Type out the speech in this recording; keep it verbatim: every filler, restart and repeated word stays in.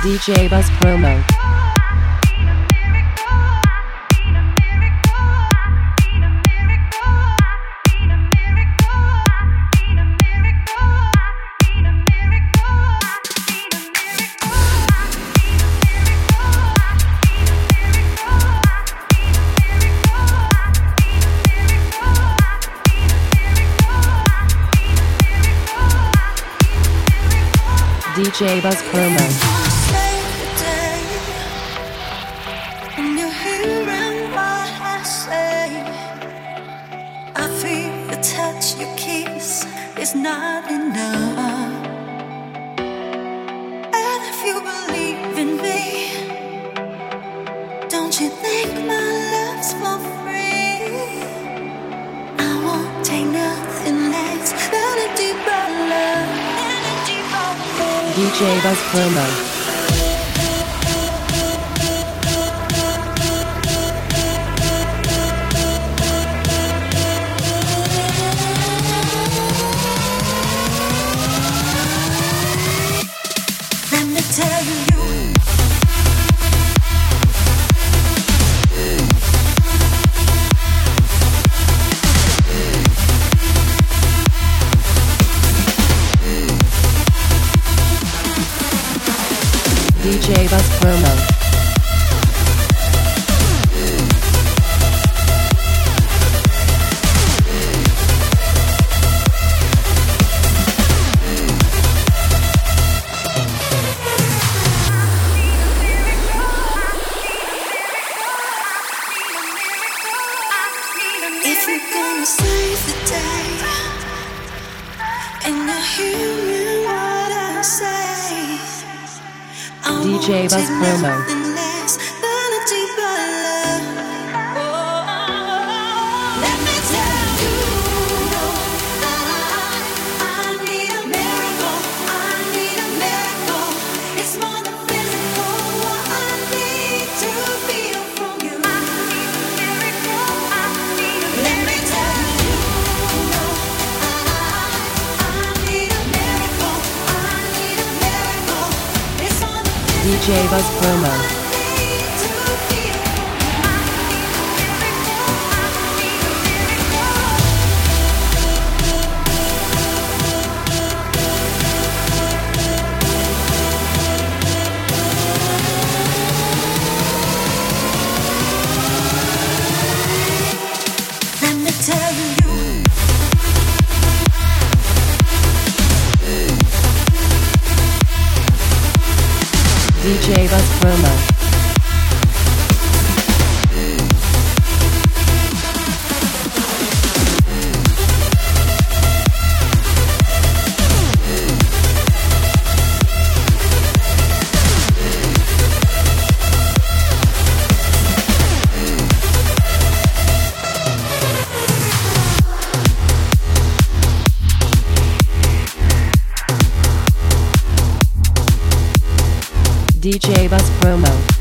D J Buzz Promo. D J Buzz Promo. It's not enough. And if you believe in me, don't you think my love's for free? I won't take nothing less than a deeper love, than a deeper love. D J Buzz Promo. Tell you, D J Buzz Promo. if you're gonna save the day, and you're hearing what I say, I D J won't Buzz take Promo. nothing less than a deeper love. Oh, let me tell you that I, I need a miracle. I need a miracle. It's more than physical. What I need to feel from you. I need a miracle. I need a let me tell you, I, I need a miracle. I need a miracle. It's more than physical. D J Buzz Promo. Let me tell you. D J Buzz Promo. D J Buzz Promo.